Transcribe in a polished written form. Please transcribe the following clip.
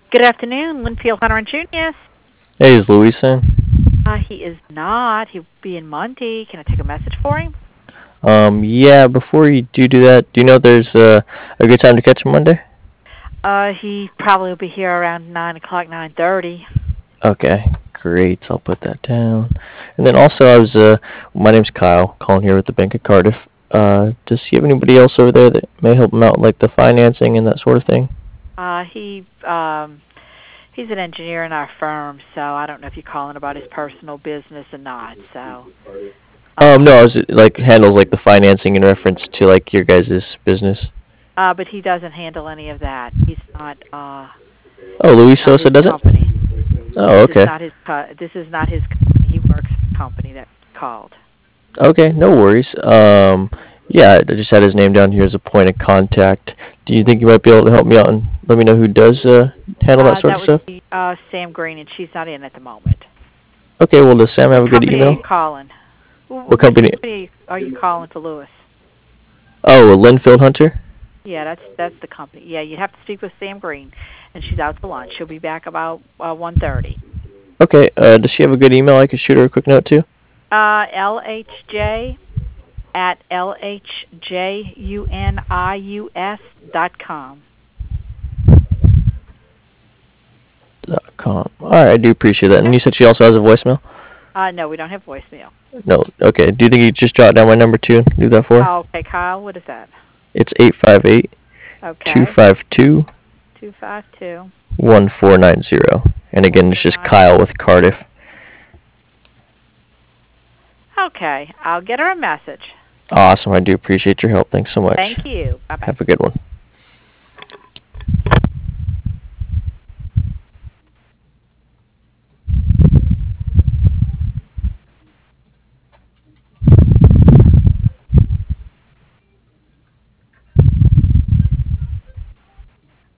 Good afternoon, Winfield Hunter and Junius. Hey, is Luis in? He is not. He'll be in Monday. Can I take a message for him? Yeah, before you do that, do you know there's a good time to catch him Monday? He probably will be here around 9 o'clock, 9:30. Okay, great. I'll put that down. And then also, my name's Kyle, calling here with the Bank of Cardiff. Does he have anybody else over there that may help him out, like the financing and that sort of thing? He's an engineer in our firm, so I don't know if you're calling about his personal business or not. So, No, um, I was like handles like the financing in reference to like your guys' business. but he doesn't handle any of that. Oh, It's Luis not Sosa his doesn't? company. Oh, okay. This is not his company. He works for the company that called. Okay, no worries. Yeah, I just had his name down here as a point of contact. Do you think you might be able to help me out and let me know who does handle that sort That of would stuff? be Sam Green, and she's not in at the moment. Okay, well, does Sam have What a good company are you email? calling? What Which company? company are you calling for Lewis? Oh, Linfield Hunter? Yeah, that's the company. Yeah, you have to speak with Sam Green, and she's out to lunch. She'll be back about 1:30. Okay, does she have a good email I could shoot her a quick note to? LHJ at LHJUNIUS.com. .com. Alright, I do appreciate that. And Okay. you said she also has a voicemail? No, we don't have voicemail. No. Okay, do you think you just jot down my number too and do that for her? Oh, okay, Kyle, what is that? It's 858 Okay, 252 252 1490. And again, it's just 149. Kyle with Cardiff. Okay, I'll get her a message. Awesome, I do appreciate your help. Thanks so much. Thank you. Bye bye. Have a good one.